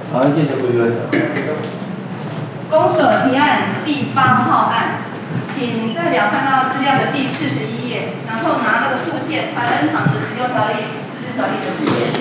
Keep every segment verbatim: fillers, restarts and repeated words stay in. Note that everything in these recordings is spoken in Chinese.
好，继续规划。 公所提案第八号案，请代表看到资料的第四十一页，然后拿那个附件《怀恩堂的使用条例》自治条例的附件。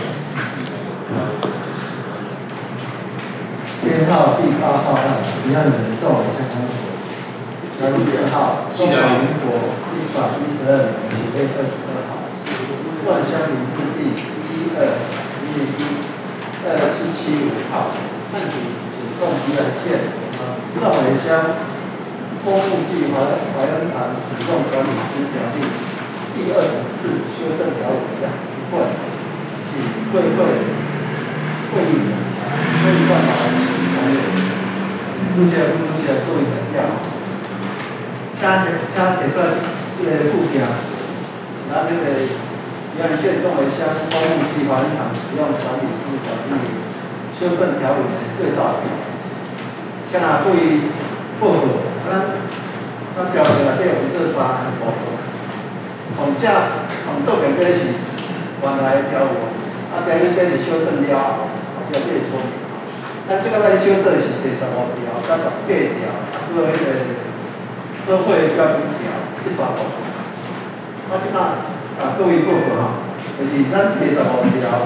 编号第八号案，提案人赵伟香公所。条例编号中华民国一百一十二年九月二十二号，万乡民字第一二零零一二七七五号，判决检控宜兰县赵伟乡公墓暨怀怀恩堂使用管理之条例第二十次修正条文一份，请会会会议审查，所以办法请同意。目前不出现各位等调，加加提出这个附件，咱这个宜兰县众围乡公墓暨怀恩堂使用管理之条例修正条文的对照表，向会议报告。咱咱条例内底有这三个部分，从这从这边这是原来的条文，啊，今日这是修正了后，后壁这是说明。咱即个来修正是第十五条、甲十八条，啊，还有迄个社会标准条这三部分。我即摆啊各位报告吼，就是咱第十五条，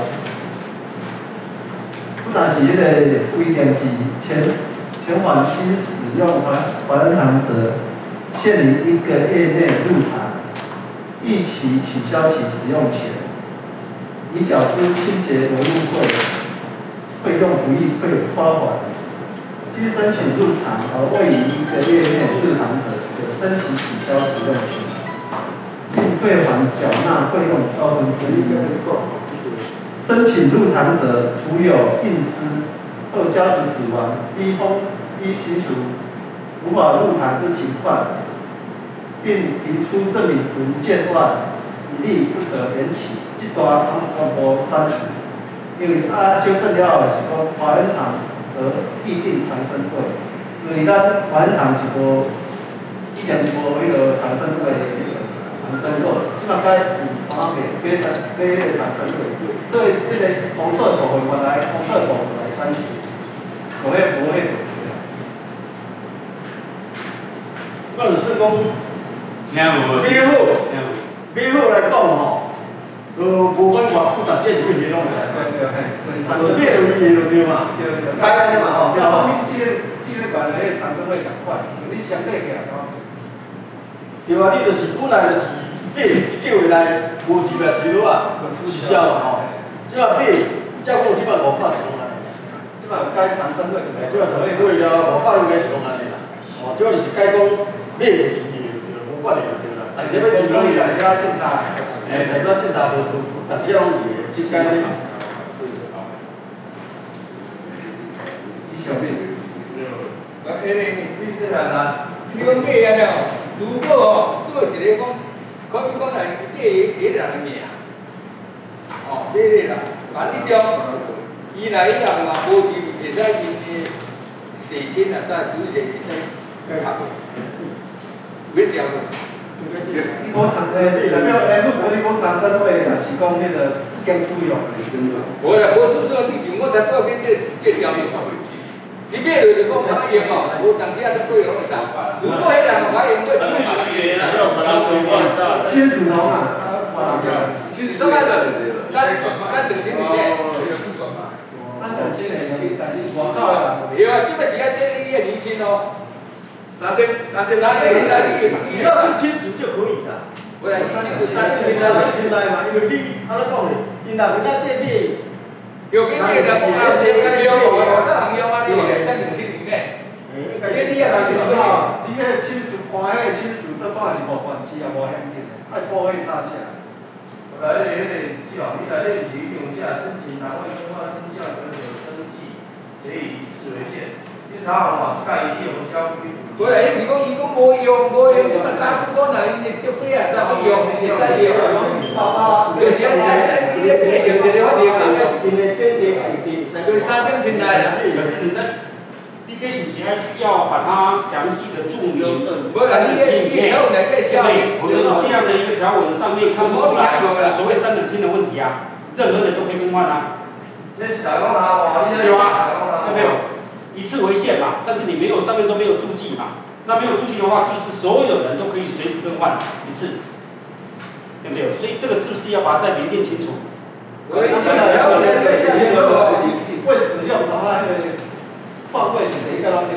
本来是迄个规定是前前往新使用怀怀恩堂者，限于一个月内入堂，逾期取消其使用权，已缴支清洁维护费。费用不予退花还，经申请入堂而未于一个月内入堂者，有申请取消使用权，并退还缴纳费用二分之一。申请入堂者，除有病失或家属死亡、逼疯、逼亲属无法入堂之情况，并提出证明文件外，一律不得延期。这段全部删除。因为啊，修正了后是讲怀恩堂和议定长生会，因为咱怀恩堂是无以前是无迄个长生会的迄个长生会，即马改用华美改长改迄个长生会，所以即个红色部分原来红色部分来删除，无迄无迄个。我就是讲， 听无？ 美好，美好来讲吼。呃，无管偌复杂，这几个形容词，对对对，产生变有意义就对嘛，对对，该安尼嘛吼，对吧？这个这个原来产生会同款，你相对起来讲，对啊，你就是本来就是买一个月内无钱来ซื้落啊，取消嘛吼，即马买，照讲即马五百是拢安尼，即马有改产生会，即马产生会了，五百应该是拢安尼啦，哦，即马就是改讲买就是去的，无管的就对啦，但是要尽量来加凊彩。哎，代表正大多数，但是拢是即间咧。你小妹。 啊，哎嘞，你这样啦，你讲买安尼哦，如果哦做一个讲，可比讲来买一个人的命，哦，买个啦，万一种伊来伊人嘛无钱，会使因的洗钱啊啥，主要是会使改合的，免交的。 你讲长诶，代表诶，如果你讲长生会啦，是讲迄个经使用的。 无啦，无就是说，你想我才报买这这条例，你买就是讲他用哦，无当时啊都贵了会上。如果迄人我用，我就买嘛。 签署头嘛， 其实三三三三等千里面， 三等千里，但是外口啦。 对啊，这个时间这个月年轻哦。 三天三天三天来你只要是亲属就可以的。 我来亲属三天三天进来嘛，因为你安尼讲嘞，因若是咱这买， 有给你的讲啊，有个用哦，有啥人用啊？你三等千里面， 这你也是哦，你迄个亲属看迄个亲属，这当然是无关系啊，无险紧的，爱保迄差价。 来迄个只哦，你来练习用下申请单位更换音效跟有登记，且以此为限。检查好马盖一定有效规矩。 过来，伊是讲伊讲无用，无用，即个家属讲来，因为小弟啊，啥去用，会使用。就是啊，你你这就一个发电的， 因为电电爱电， 对三点进来啦。 可是那，你这首先要把它详细的注明，三等亲里面，对不对？否则你这样的一个条文上面看不出来所谓三等亲的问题啊，任何人都可以更换啊。 这是大讲他哦，你这是大讲他。 以次为限嘛，但是你没有上面都没有注记嘛，那没有注记的话，是不是所有人都可以随时更换一次？对不对？所以这个是不是要把它再明辨清楚？ 我那个条文在这下面的未使用的话，那个换位是一个东西。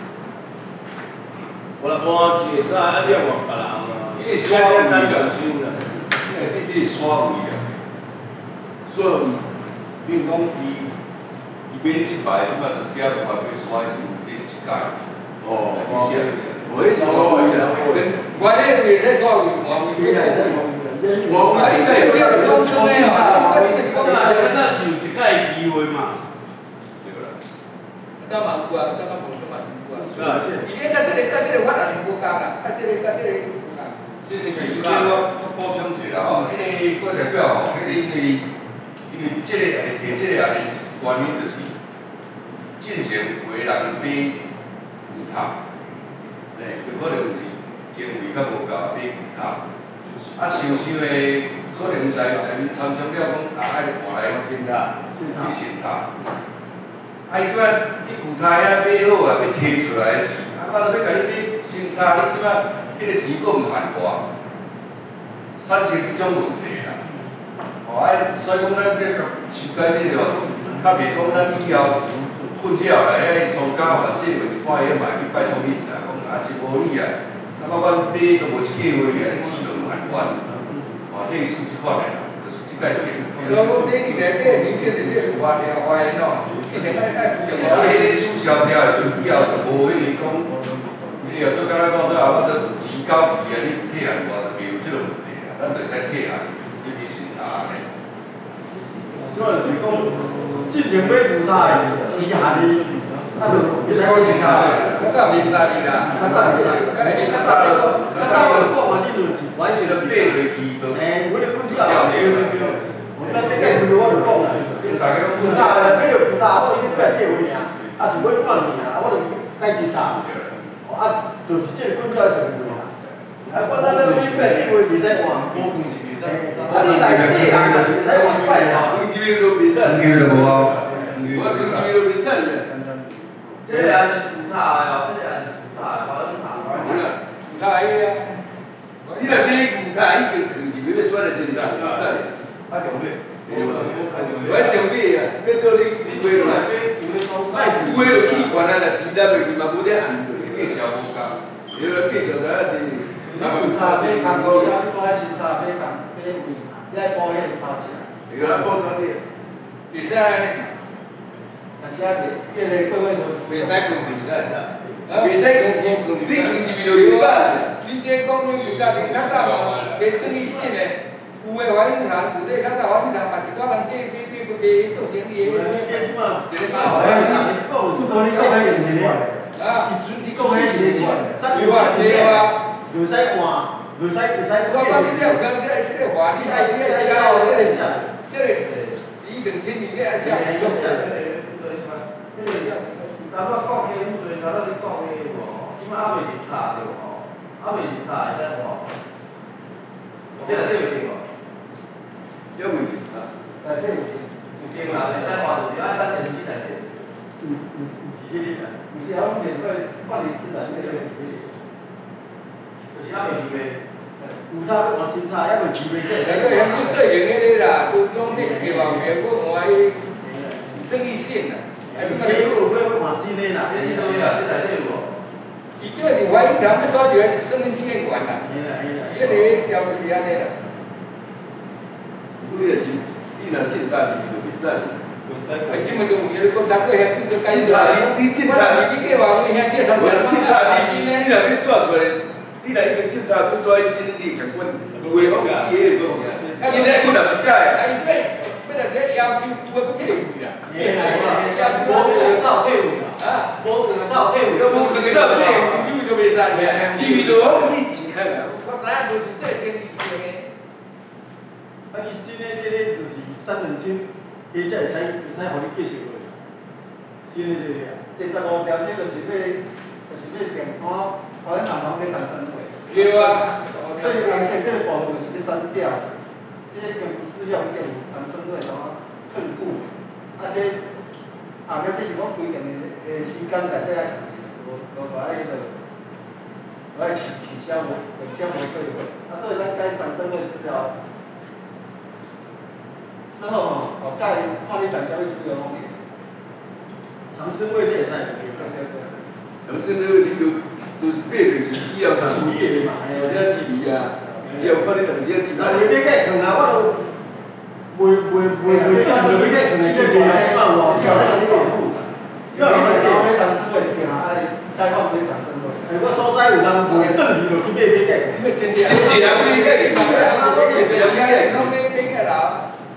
我来搬去，早啊两万别人啊，因为刷位啦，因为你这刷位啦，刷位，比如讲伊伊免你一百，即摆就只要办法刷一次，这是一届。哦，你写，我是刷位啦， 我这位在刷位，换位不来。 我我这个有有公司的哦，我你是讲那那是有一届机会嘛？ 对啦。 干嘛有啊？干嘛无？干嘛是有啊？以前甲这个甲这个法案是无共啦，甲这个甲这个无共。 这个就是这我我补充一下吼，迄个各代表吼，迄个因为因为这个也会提这个也原因就是，进前有的人买牛塔，诶，有可能是经费较无够买牛塔。啊，受伤的可能在内面参详了，讲啊，爱换来新塔，去新塔。啊，伊即摆你旧塔遐买好啊，要摕出来是，啊，我著要甲你买新塔，你即摆迄个钱佫毋还我，产生即种问题啦。哦，啊，所以讲咱这个修改这个哦，较袂讲咱以后困扰来遐商家反正为一摆遐嘛去拜托你啦，讲啊，真无理啊。那么阮买都无一个月啊，你钱都唔还我，哦，类似即款的啦，就是即个点。 所以讲，这里内底明显的这个发条发言哦，一定爱爱负责。 啊，迄个取消掉的，就以后就无迄个讲，你若做敢若讲说啊，我都钱交去啊，你退还我，就袂有即个问题啦，咱就使退还，你去审查咧。 主要是讲，进前买牛塔的钱下哩。啊，就你使去先啦， 较早袂使去啦， 较早袂使，较早较早我讲嘛，你就一完全是爬落去，诶，我咧困觉，对对对，我到这个规矩我就讲啦，牛塔买着牛塔，我一定要计位尔，啊是买半年啊，我就改新塔，哦啊，就是这个困觉就位啦，啊，我咱咱买买计位袂使换，无放一面，啊你内底人也是会使换一摆啦， 放一面都袂使，放一面都无啊，我放一面都袂使呀。 这个也是牛塔的哦，这个也是牛塔的，华恩塔，华恩塔， 牛塔个啊。 你若买牛塔已经放一面，要选来真大是会使的。 啊，中尾， 对吧？我一定买啊，要做你你买落，卖有诶就去管啊，若钱拿落去嘛无得限落，计小无共，对啦，计小知影真哩。 啊，牛塔买工路了，你刷新塔买工买位，你爱保险差价。 对啊，保差价。 会使安尼。 但是啊，这个各位同事， 袂使分地，袂使啥？ 袂使讲讲讲，你讲一面就袂使。 你这讲那牛杂是较早嘛，这争议性的，有的华阴行子咧，较早华阴行嘛，一寡人买买买买买做生意的。 你这即马， 一个啥？ 华阴行，你讲有做你讲迄是真诶。啊，你讲迄是真诶，咱有钱对啊，就使换，就使就使。 我讲你这有讲这个这个话，你爱你爱写，这个一等千里，你爱写。 咱我讲迄有做，咱咱咧讲迄有无？即摆还未入塔对无？还未入塔会使换。这内底有定无？ 也未入塔。 内底有定，有定啦，会使换就对，啊三点七内底。嗯嗯，是迄个啦，有时候免费放零次的，那个是迄个。就是还未入的，有塔要换新塔，还未入的这。 那个像你说用迄个啦，都讲你一个话费，我换伊争议性啦。 哎，你买有买要换新的啦，你都呀，这内底有无？ 伊这个是华阴堂要刷一个身份证的权啦， 嘿啦嘿啦， 伊个个条就是安尼啦。 你若进，你若进大进就袂使。 哎，即么就有个讲单过遐就就解释。 进塔你你进塔你计划为遐，你参加进塔你你若要刷出来，你若已经进塔要刷新，你根本有诶方伊个个，现在几若一届啊？ 啊，伊这要来个要求有诶要退费啦。 嘿啦嘿啦，无可能照退费啦。啊，无可能照退费。 无可能照退费， 机会都袂使个。 机会就往你钱啊啦。 我知影无是这真理性诶。 啊，你新诶这个就是三等亲，伊才会使会使互你继续落。新诶这个啊，第十五条这就是要就是要电话，华阴银行要当登记。 对啊。 所以而且这个部分就是要删掉，这个并不适用这种长生会然后更固，而且啊，那这是我规定的诶时间内底爱去，无无把迄个，我爱取取消无取消无退回。啊，所以咱该长生会资料之后吼，哦该看你大消费处理方面。 长生会这也是有对对对。 长生会你就就是八个就是以后啦， 主业嘛， 有啥支持啊？以后看你当时啊支持。 那你别盖坑啊，我都。袂袂袂袂当时要盖可能经济啊，起码我晓得你保护。 因为你讲非常生会这个啊，该看非常生会。 哎，我所在有人袂当时就去买买盖坑。 经济人对盖坑啊，经济人对盖坑， 拢买买盖楼。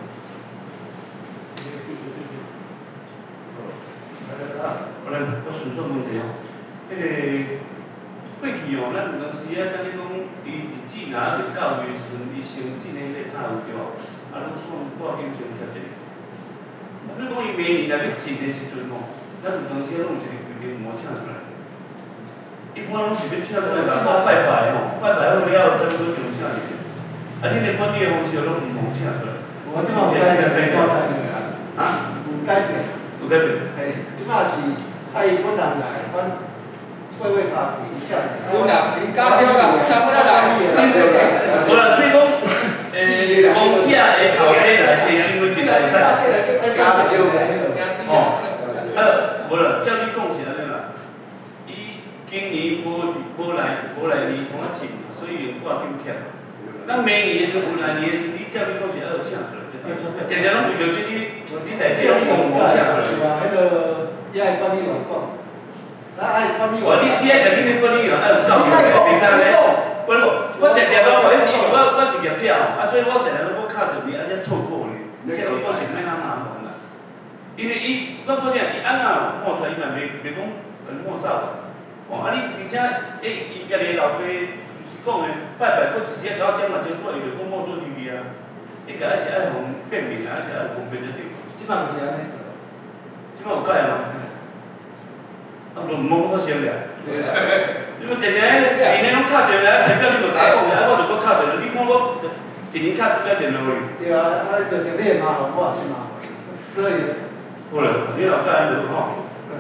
我来，我顺续问一下，迄个过去哦，咱有当时啊，等于讲，伊日子若还袂到的时阵，伊先进迄个塔有对无？啊，拢算挂金先贴一个。你讲伊明年若要进的时阵吼，咱有当时啊，拢有一个规定模请出来。一般拢是要请出来甲我拜拜吼，拜拜好了，差不多就请入。啊，恁的管理的方式拢唔同请出来。 我即马有改变改变啊？ 啊？ 有改变。 有改变。 嘿，即马是爱本人来，阮会会他规请入。 阮也真搞笑啦，本人不得来，搞笑啦。 无啦，比如讲，诶，公车的后生来，会先为一来会使。 搞笑嘞， 哦，啊，无啦，照你讲是安尼啦。伊今年无无来无来年同啊请，所以用挂金贴。咱明年的时阵，无来年的时阵，你照你讲是爱有请出来，定定拢为着即你你内底拢用无请出来。 哇，迄个伊爱管理员讲，咱爱管理员。 我你你爱甲恁的管理员爱有教育的，袂使安尼。我讲，我定定拢，我是因为我我是业者吼，啊，所以我定定拢我敲着你，啊，才透过你，这你讲是免那麻烦啦。因为伊，我讲你啊，伊安那哦，摸出来伊嘛袂袂讲摸走的。哦，啊你而且，诶，伊家己老爸就是讲的，拜拜，佫一时啊甲我点嘛真多，伊就讲摸做入去啊。伊个还是爱互辨明啊，还是爱互辨得着。 即摆就是安尼做。 即摆有改吗？啊，无无可行个。你要定定诶，年年拢敲电话，代表你无甲我讲者，啊，我就搁敲电话，你看我一年敲几摆电话去？ 对啊，啊，就是你麻烦，我也是麻烦，所以。 好了，你老改就好。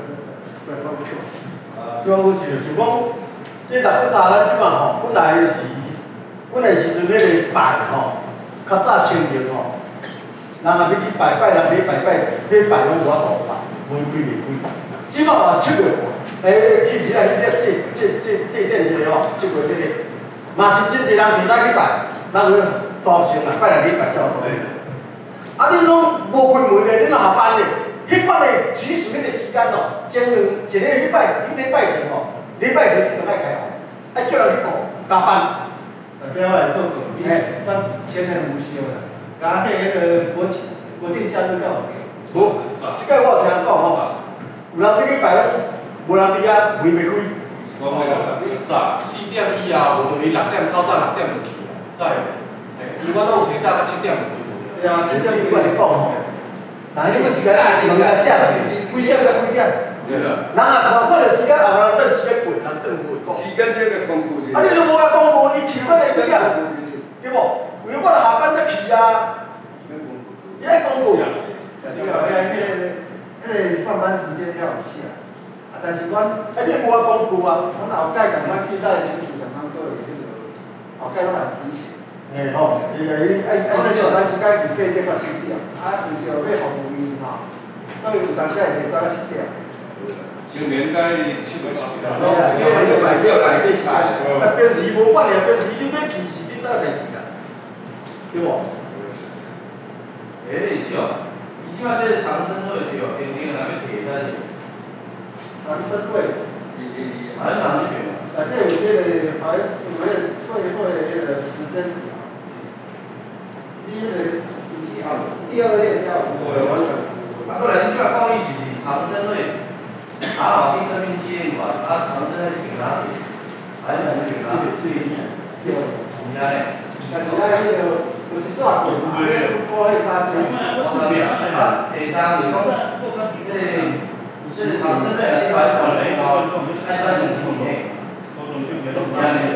啊，最好是就讲，这六个大咱即摆吼，本来是本来时阵迄个拜吼，较早清明吼，人若要去拜拜，人要拜拜，要拜拢无法度拜，门开袂开。即摆话七月半，诶，去一下去这祭祭祭祭奠一个吼，七月这个，嘛是真侪人提早去拜，咱去大城啦，拜六礼拜才有到。啊，你拢无开门咧，你若下班咧？迄款的只是迄个时间哦，前两一个礼拜，你礼拜前吼，礼拜前你就爱开放，爱叫人去顾加班。 代表我来报告，你咱前年有烧啦，加迄个国庆国定假日了没？ 无，即个我有听人讲吼，有人要去拜拢，无人伫遐门袂开。 我买啦， 早四点以后，无就伊六点透早六点就去啊，早诶，嘿，伊我拢有提早到七点就开门。 对啊，七点我你讲吼，但迄个时间门甲写出，几点到几点？ 对啦。 人啊看看着时间后，人等时间过，人转过讲。 时间这个公布是。 啊，你都无甲公布，伊去我来几点？对无？因为我下班才去啊。你爱公布。 对啊，迄个迄个上班时间要有写，啊，但是阮啊，你无法公布啊。 阮后盖共阮记载清楚上讲过迄个，后盖拢来提醒。 嘿吼，伊伊爱爱。 我咧上班时间是八点到七点，啊，为着要服务伊吼，所以有当时会提早到七点。 清明该七月七号。 对啊，这个就摆叫摆这时间，啊，平时无管了，平时你要去是恁兜代志啦，对无？ 诶，你少，伊即摆这个长生会对哦，天天来要摕在是。 长生会。 海南这边嘛。 内底有这个还有迄个会会迄个时间表。你迄个第二列要有。 对，完全。啊，过来你即摆讲伊是长生会，打好第生命纪念馆，啊，长生会是平哪里？海南这边哪里？ 这一年。 对。 你安尼。 但是咱迄个就是煞过嘛，迄过迄三岁。 啊，第三，你讲迄个。是长生会啊，你把它转了以后，爱三种几以内，你安尼。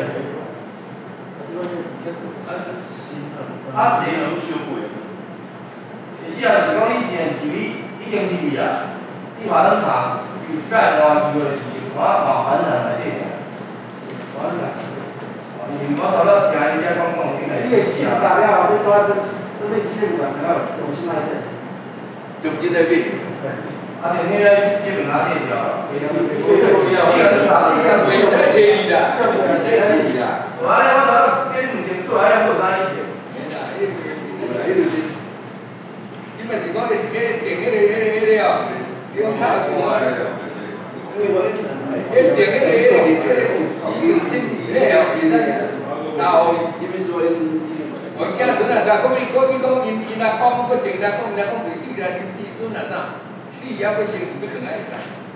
啊，你只要是讲你已经入去，已经入去啊， 立法登场，有一摆换机会是情况嘛反常来底个，反常。哦，因为我头仔听伊遮讲讲，应该你个信达了后，你刷身身份证个然后重新来过。 重新来变。 啊，就迄个这两下退掉了。 你个你打你个袂使提你啦， 袂袂使提你啦。 无安尼我头这两清楚，还要做啥意见？ 免啦，迄个袂啦，迄就是，即摆是讲你是迄定迄个迄个迄个哦，你讲太过啊。迄定迄个迄个迄个基层身体内哦，袂使留伊。因为说因我家孙啊啥，讲伊讲伊讲因因阿公，佫前因阿公因阿公第四个因子孙啊啥，死也佫生伊佫囥啊会使。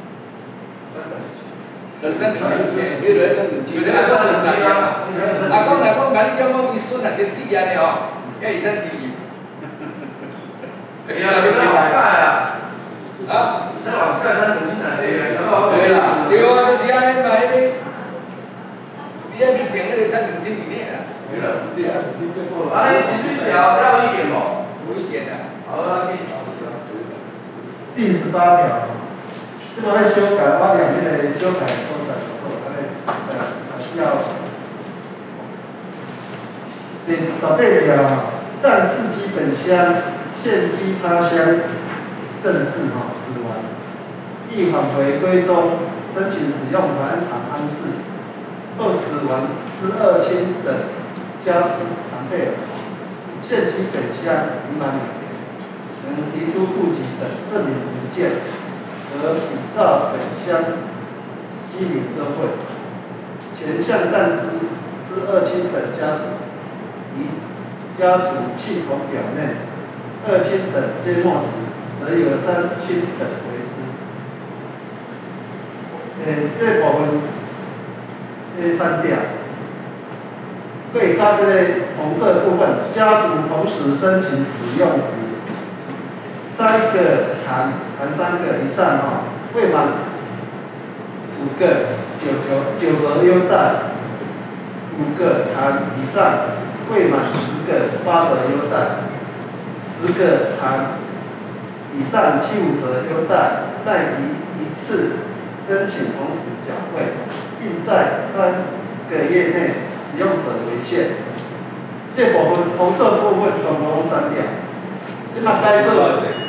三三两千，迄个三两千，迄个三两千啊！阿公若讲甲你讲讲伊孙若生死安尼哦，也会使支伊。 哎呀，你这好改啊！ 啊？ 这好改三两千来对啊， 对啦，对啊，就是安尼嘛，迄个，你要去定迄个三两千以内啦。对啦，对啊。 啊，你前面条要有意见无？ 无意见啦。 好啊，可以。 第十八条，这个要修改，我两面的修改所在不错，安尼呃呃要。第十八条，但事基本乡现居他乡正式哈死亡，亦返回归中申请使用台湾堂安置，或死亡之二亲等家属堂配偶，现居本乡已满两年，能提出户籍等证明文件，而比照本乡居民社会，前项但书之二亲等家属，以家族系统表内二亲等皆没时，则由三亲等为之。诶，这部分诶删掉。对它这个红色部分，家族同时申请使用时，三个含含三个以上哈，未满五个九九九折优待，五个含以上未满十个八折优待，十个含以上七五折优待，但以一次申请同时缴费，并在三个月内使用者为限。这部分红色部分全部拢删掉。即马改做，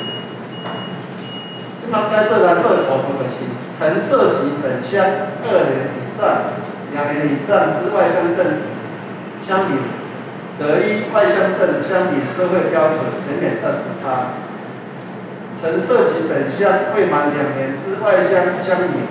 即马改做蓝色部分就是曾涉及本乡二年以上、两年以上之外乡镇乡民，得依外乡镇乡民社会标准减免二十趴。曾涉及本乡未满两年之外乡乡民，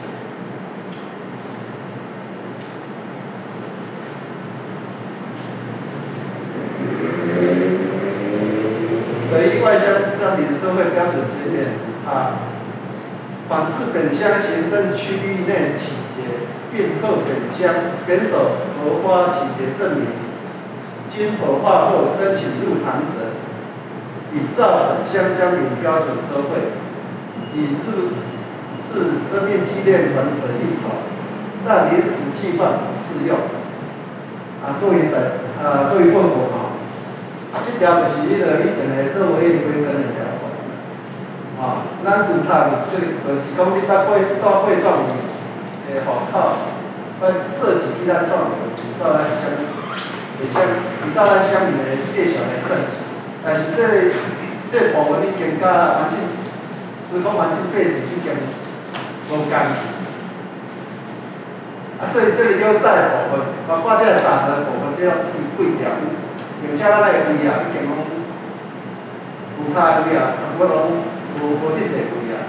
得依外乡乡民社会标准减免五趴。仿自本乡行政区域内起结，并获本乡原手核发起结证明，经核发后申请入堂者，比照本乡乡民标准收费，以入是生命纪念馆者一团，但临时计划不适用。啊，对于本啊对于本国哈，这条就是迄个以前的乐威归根的条款。啊，咱有通即个就是讲你搭过搭过状元的户口，要涉及去咱状元，比照咱乡，比乡比照咱乡民的介绍来算起。但是这个这个部分已经甲环境时空环境背景已经无共。啊，所以这个优待部分，包括这个打折部分，这要贵贵条，并且咱那个位啊，已经拢有卡位啊，差不多拢无无真侪位啊。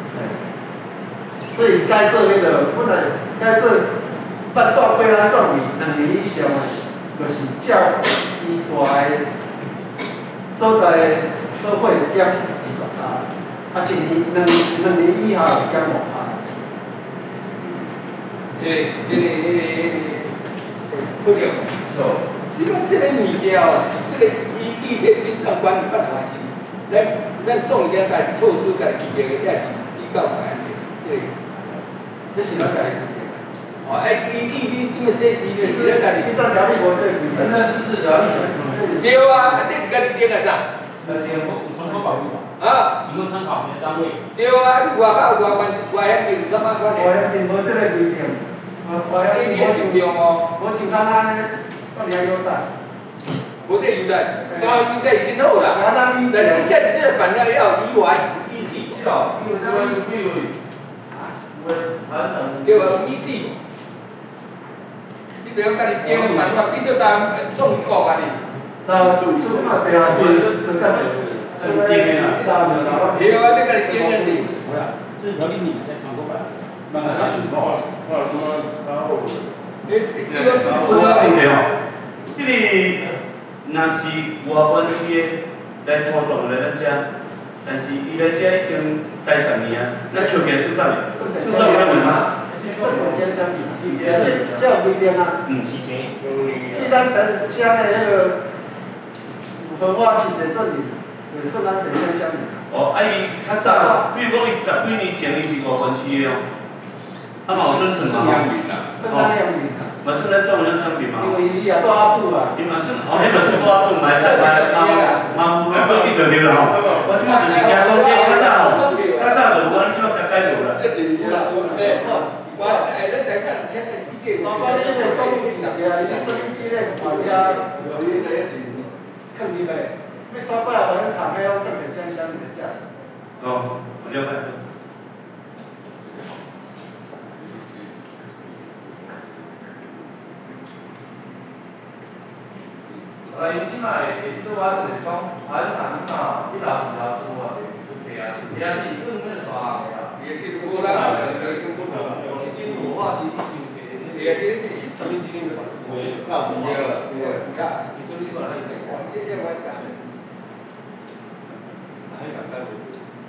所以该做迄个，本来该做捌带过咱状元两年以上的，就是照伊住的所在的社会减二十趴，啊，一年两两年以下减五趴。 迄个、迄个、迄个、迄个，不对，哦，即个即个物件哦，是即个依依这民众管理办法是，咱咱总家家己措施家己定的，也是比较安全，这个。 这是咱家己规定。 哦，哎，依依依即么说，依依是咱家己。 依照条例无这个规定。 咱自治条例。 对啊，啊这是家己定的啥？ 呃，政府有参考法律嘛？ 啊？ 有没有参考别的单位？ 对啊，你外口外关外险境什么款的？ 外险境无这个规定，外险境无像无像咱那这么优待。 无这优待，当然优待真好啦。但是现在这个版要要依法依据。 是哦，因为咱有几位，有诶还是对啊，有依据无？你袂讲家己定个办法，变做当总于告家己。 那做做那地下是做干的，做那三年了。 对啊，这家己经验的。 不要，这是合理你们在常规版，慢慢下去。 我我什么然后。 诶，这个这个我问题哦，这个若是外关区的来土葬来咱遮，但是伊来遮已经待十年啊，咱扣起来算啥物？算啥物了嘛？ 算本乡乡里，这这有规定啊。 嗯， 期间。 既然本乡的那个合法起节证明，也算咱本乡乡里。 哦，啊伊较早，比如讲伊十几年前伊是外关区的哦。啊嘛有准算嘛吼，哦，嘛算咱壮乡乡民嘛。 因为你也多阿久啊。 伊嘛算，哦，迄嘛算多阿久，嘛会使嘛嘛嘛符合规定就对啦吼。我即马就是惊讲这较早吼，较早就有啊，你即马改改无啦。 这一年啦，诶，我诶，咱大家现在世界。 包括你这个公务季节啊，你生意季咧，大家有你这个钱，肯定嘞。要刷过来我们谈的要算本乡乡里的价钱。 哦，我了解。 啊，因即摆会做法就是讲，啊，你看即摆吼，一楼、二楼出偌济，出地下室，地下室更那个大项的啊。 地下室无人啊，就是更不同。 是真火化是以前摕迄个。 地下室是是三分之一的管，会到火化。 对啊，对啊，看， 你说你管他有没有？ 这些我讲的。 还敢干不？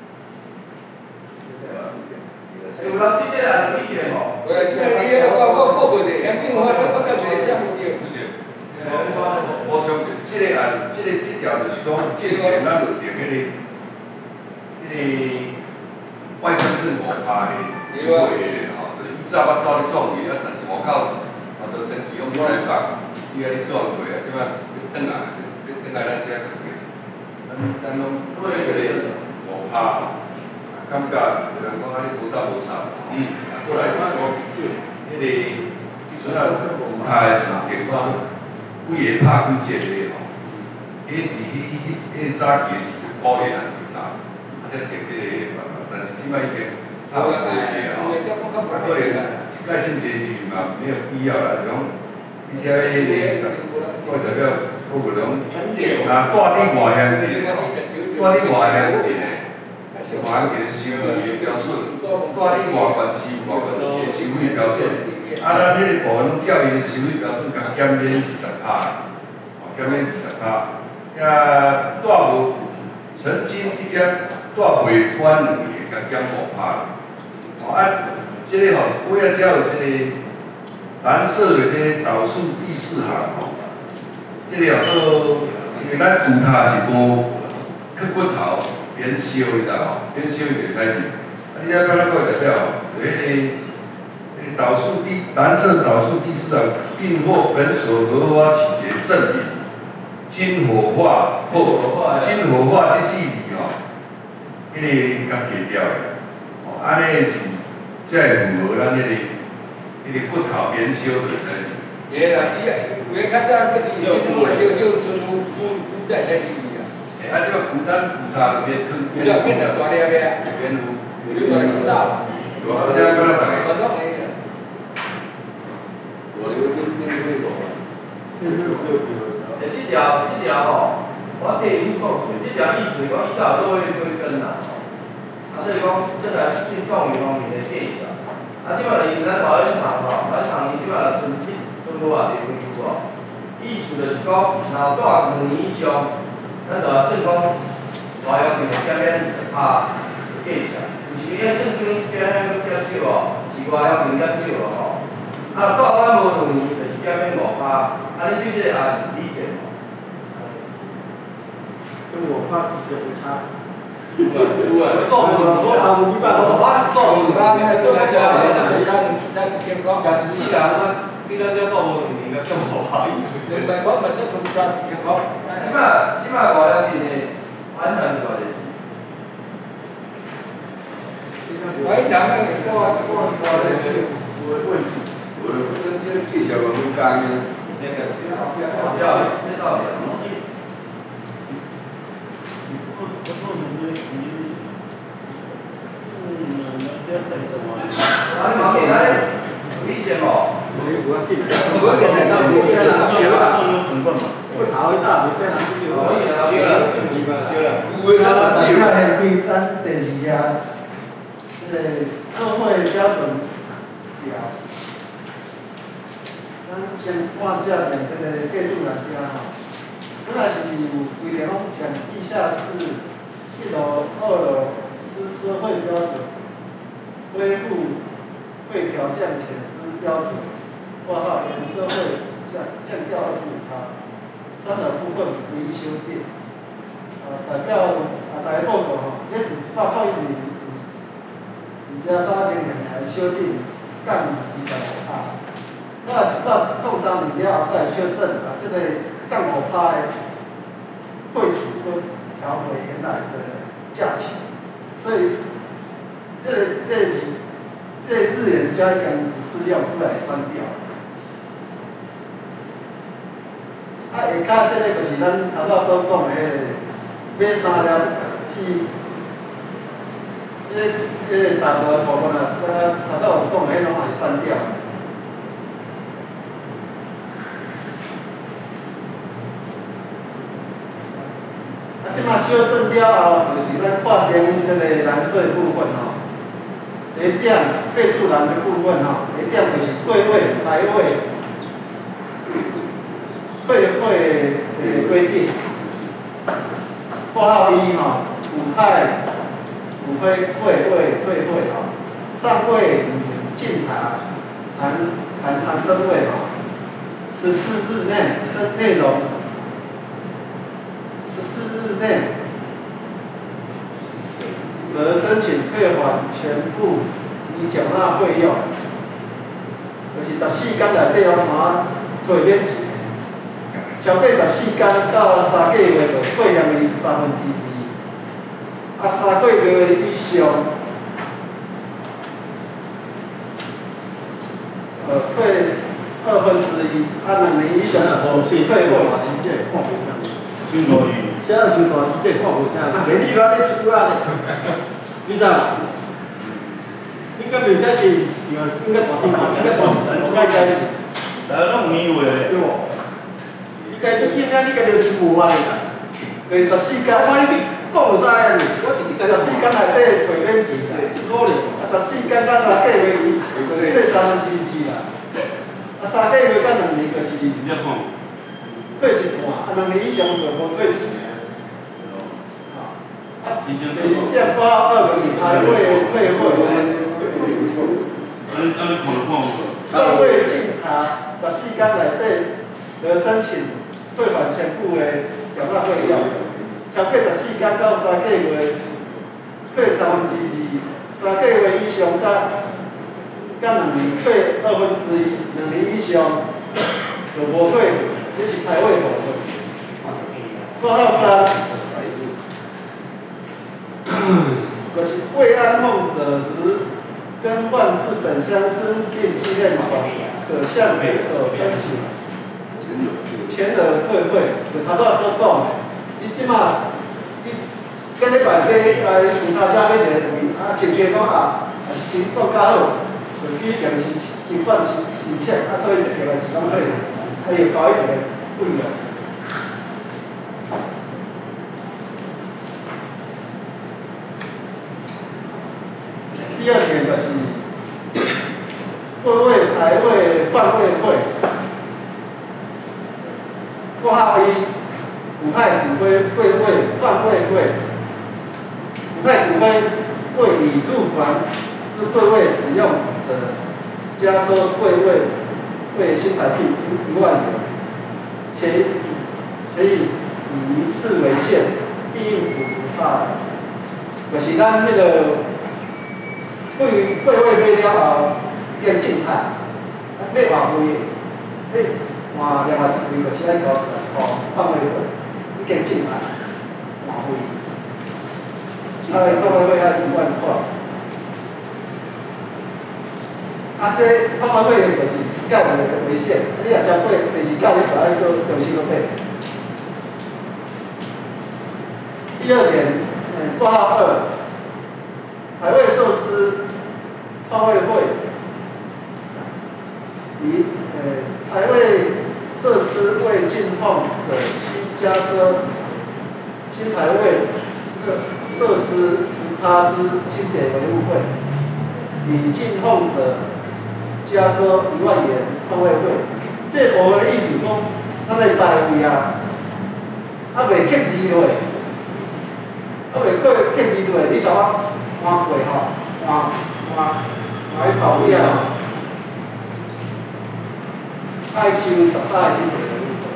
有人对这个有意见吼？ 对，这个你我我报过者，乡政府我我甲一个项目对。 不是，我补充者，这个案，这个这条就是讲，之前咱就定迄个，迄个外乡镇五趴迄个，优惠迄个吼，就是以前捌倒咧创伊啊，但是外口啊，就登记用你来放，伊安尼转过啊，即摆要转来，要转来咱遮个价，咱咱拢迄个五趴吼。感觉有人讲安尼无搭无散，嗯，啊，过来就是讲，迄个迄阵啊，有开的时候，电话都几个拍几节的吼，迄伫迄迄迄早期的时阵，鼓励人去拍，啊，才定这个迄个办法，但是即摆已经拍无多些啊，吼，啊，可能一概种节日嘛，没有必要啦，就讲，而且迄个我代表我个种，啊，带你外乡镇的吼，带你外乡镇的。外乡镇的收费的标准，带你外关市外关市的收费标准，啊，咱迄个部分拢照伊的收费标准，甲减免二十趴，哦，减免二十趴，呀，带无曾经即只带袂翻两年，甲减五趴，哦啊，即个吼，尾仔才有即个蓝色的即个导数第四行吼，即个叫做，因为咱骨头是无去骨头。免烧的啦吼，免烧的袂使入。啊，你遐敢若个代表吼，就迄、那个迄、那个导数第蓝色导数第四行，并获本所合法起节证明，经火化后，经火化这四字吼，迄、那个甲摕掉的，哦，安尼是才会符合咱迄、那个迄、那个骨头免烧就会使入。 对啦，伊有诶较早个是先弄烧烧纯有有有在在入去啊。 哎，啊，即个骨咱骨头就免坑， 免坑变得大粒个啊， 免有， 有大粒骨头啦。 对啊，这样敢若大个。 传统诶个。 我留跟跟跟你讲啊。 诶，这条这条吼，我替你讲，这条意思是讲，伊才有落叶归根啦吼。啊，所以讲，这个是状元方面的变小。啊，即摆就是咱华恩堂吼，华恩堂伊即摆就存一存无偌济分区哦。意思就是讲，若有带两年以上。咱就话算讲，外乡镇减免二十趴的价钱，毋是伊算算减免搁减少哦，是外乡镇减少咯吼。啊，带阮无两年，就是减免五趴。啊，你对这个案理解无？ 跟我怕其实不差。 有啊有啊， 我做无我差无几百，我是做无两年，做来加来加加加一千块， 加一世人，咱你咱遮做无两年，甲减五趴，意思。 两百块嘛，再从加一千块。 即摆即摆外乡镇的，安堂是偌济钱？ 哎，咱们个多多多的位置，我跟这介绍我们干呢， 这个是好介绍表，介绍表。啊，你旁边来，有意见无？ 有一点的，那我先啦，少啦， 我头一大，袂使人去可以了， 少了，少了， 有的咱大家还可以咱第二啊，这个社会标准表，咱先看下面这个备注栏家哈，本来是有规定讲讲地下室、一楼、二楼之社会标准，恢复会条件前之标准，括号原社会降降调二十五趴，三楼部分不予修订。呃，代表啊，大家报告吼，这是一百块一年，而且三千年来修订降二十五趴。那一百零三年了后再修正啊，这个降五趴的废除都调回原来的价钱，所以这个这这字眼加一点不适用出来删掉。啊，下骹这个就是咱头仔所讲的迄个。买三了是，迄、迄个大座的部分啊，这头头有讲的，迄拢会删掉。啊，即马修正了后，就是咱看点这个蓝色的部分吼，第一点备注栏的部分吼，第一点就是柜位、排位、退会的规定。括号一哈，股派、股非会会退会哈，上位进台含含长生位哈，十四日内生内容，十四日内得申请退还全部已缴纳费用，就是十四天内底要摊退免钱。超过十四天到三个月就退向伊三分之二，啊三个月以上，呃退二分之一，啊两年以上就无退货。 收大鱼，现在收大鱼这看无啥，连你乱咧出啊咧，你知无？应该袂使是像应该大天嘛，应该大应该在是，大家拢有意味咧，对无？你家你应该你家就出无法哩啦， 对十四天， 我你讲会使啊你，我一直十四天内底退免钱啦， 可能， 啊十四天到三个月以退三分之二啦，啊三个月到两年就是退一半，啊两年以上就无退钱的。啊，第二点括号二就是排位退会。上位进塔十四天内底得申请退还全部的缴纳费用，超过十四天到三个月退三分之二，三个月以上甲甲两年退二分之一，两年以上就无退，这是排位部分。括号三，就是未安放者时更换至本乡生命纪念馆，可向本所申请全额退费。就头仔所讲的，你即马你今礼拜买呃从他家买一个位，啊设计讲啊，先讲较好，就比平时尽管是真切，啊所以这个是拢退，还有高一点的费用。第二点就是柜位、台位、换位会，括号一，股派股非柜位换位会，股派股非为已入馆之柜位使用者，加收柜位会新台币一万元，且且以以一次为限，必应补足差额。就是咱那个。对于柜位买了后，变静态，啊买偌贵的，你换另外一位就是爱交出来，哦，换位会，你变静态，偌贵，啊，换位会要一万块， 啊，这方案会员就是一届为为限，你若超过第二届，你就爱做重新去买。第二点，嗯，挂号二，海味寿司创会会，以呃海味寿司为进奉者新加收新海味寿司十趴之精简维护费，以进奉者加收一万元创会费。这部分的意思讲，咱的大位啊，啊未刻字落。啊，袂过刻字落，你甲我换过吼，换换换去跑以后，爱收十八个薪水的费。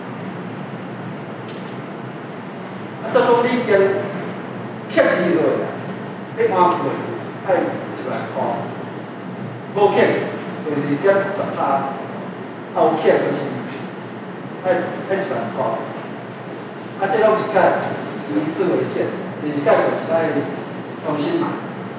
啊，再讲你边刻字落啦，你换过爱一万块，无刻就是减十趴，啊有刻就是爱爱一万块。啊，这拢一届以一次为限。第二届就是爱重新买。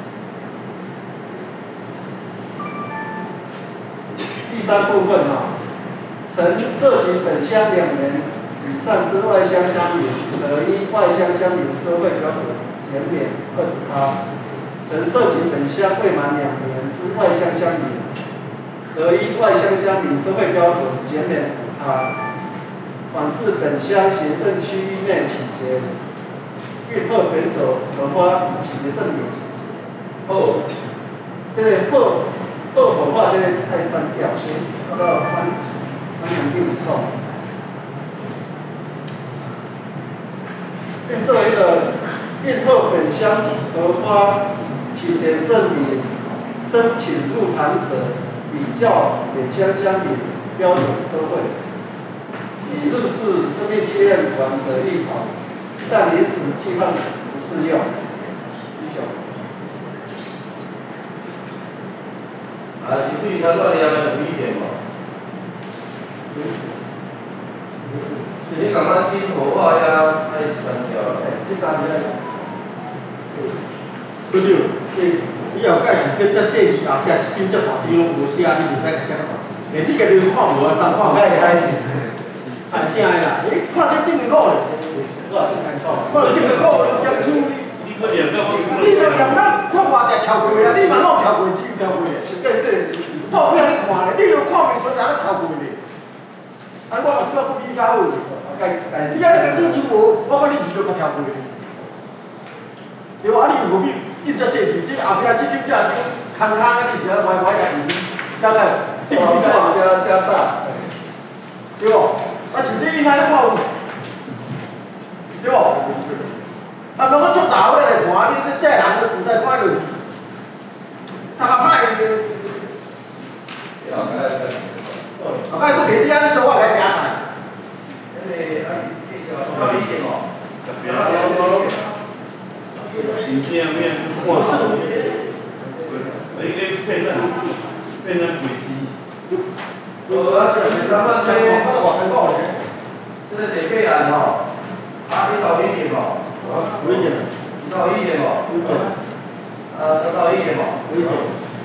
第三部分哈、哦，曾涉及本乡两年以上之外乡乡民，得依外乡乡民收费标准减免二十趴；曾涉及本乡未满两年之外乡乡民，得依外乡乡民收费标准减免五趴。反自本乡行政区域内起节。运后本所核发以企业证明。哦，这个后后核发这个爱删掉，这个翻翻两遍以后，并作为一个运后本乡核发企业证明申请入场者，比较远乡乡民标准收费，以入室生命契约管者立法，但临时计划不适用。以上。 啊，是对条款了有意见无？你感觉今火化要爱删掉了？ 这三条。 对对，以后改一张遮细字，后壁一张遮大张拢无写，你就使甲写较大。连你家己看无啊，当看无。 爱爱钱。 太正的啦！你看这证明股咧， 我也真难讲。 我证明股你业主你， 你可念到我， 你着念到看外地跳过啊，你嘛拢跳过，只有跳过咧。 是变细字。 我去遐看咧，你着看袂出来，咱跳过咧。啊，我嘛即摆不比较好，只要你家己就无，我讲你是着甲跳过咧。对啊，你何必印遮细字？这后壁这张这张空空啊，你是啊歪歪来印，加个第一加加大。 对无？啊，像这印安尼看有，对无？啊，如果足早尾来看，你这这人有在看就是，读啊歹。 后盖个。 后盖佫摕这安尼做我来拼菜。 迄个啊，介绍小理解无？ 小理解。你这样面看好，你你骗咱骗咱鬼死。 哦，啊，就是咱们这个，这个地配案吼，啊，你有意见无？ 有意见。 你有意见无？ 有意见。 啊，陈导意见无？ 有意见。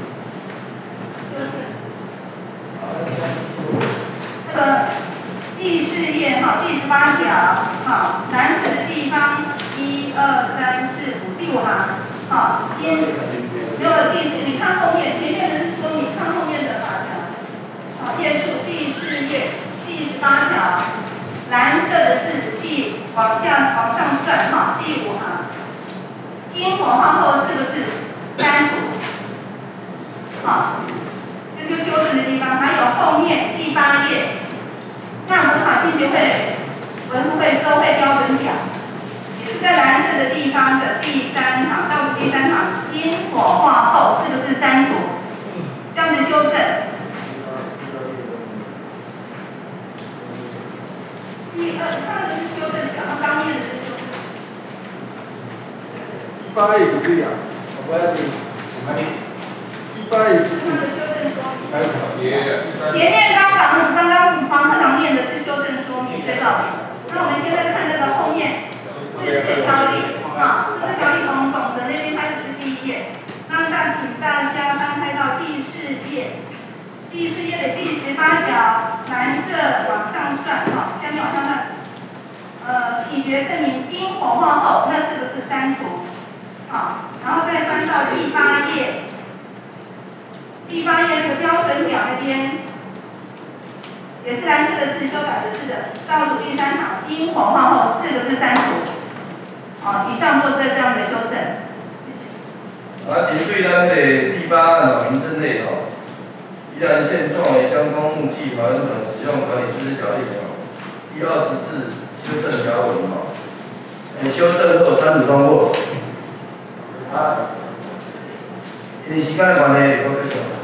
那个第四页哈，第十八条哈，蓝色的地方一二三四五第五行哈，因没有第四，你看后面，前面的是说明，看后面的法条。好，页数第四页第十八条，蓝色的字第往下往上算哈，第五行，经火化后四个字删除。好，这就纠正的地方，还有后面第八页，那补考进学会维护费收费标准表，也是在蓝色的地方的第三行，倒数第三行，经火化后四个字删除，这样子修正。第二，他那个是修正表，他刚念的是修正。 第八页就对啊，我要听，我要听。第八页。 他的修正说明。 还有前面刚刚刚刚黄科长念的是修正说明对照表，那我们现在看那个后面自治条例啊，自治条例从总则那边开始是第一页，那大请大家翻开到第四页。 八条蓝色往上算，哈，下面往上算。呃，起决证明经活化后那四个字删除，好，然后再翻到第八页，第八页那个标准表那边，也是蓝色的字修改的是的，倒数第三行经活化后四个字删除，哦，以上做这这样的修正，谢谢。 啊，针对咱这个第八案哦，民生类哦，宜兰县状为相关目记法人等使用管理自治条例哦，第二十次修正条文哦，诶，修正后参与通过。啊，因为时间的关系，就不继续。